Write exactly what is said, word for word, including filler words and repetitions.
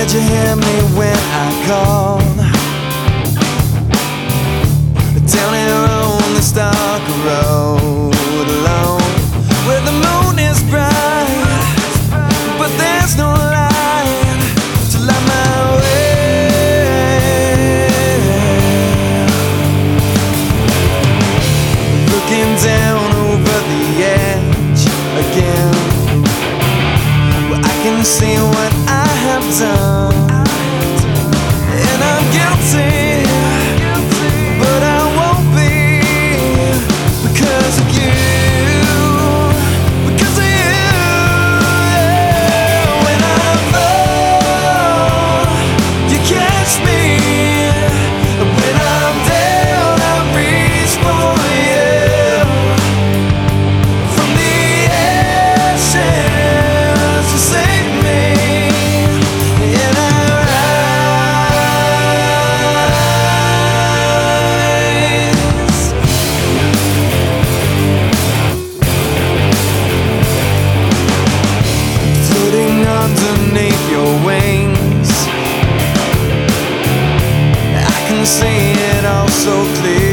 Did you hear me when I called? Down here on this dark road alone, where the moon is bright, but there's no light to light my way. Looking down over the edge again, well, I can see what I have done, and I'm guilty. Underneath your wings, I can see it all so clear.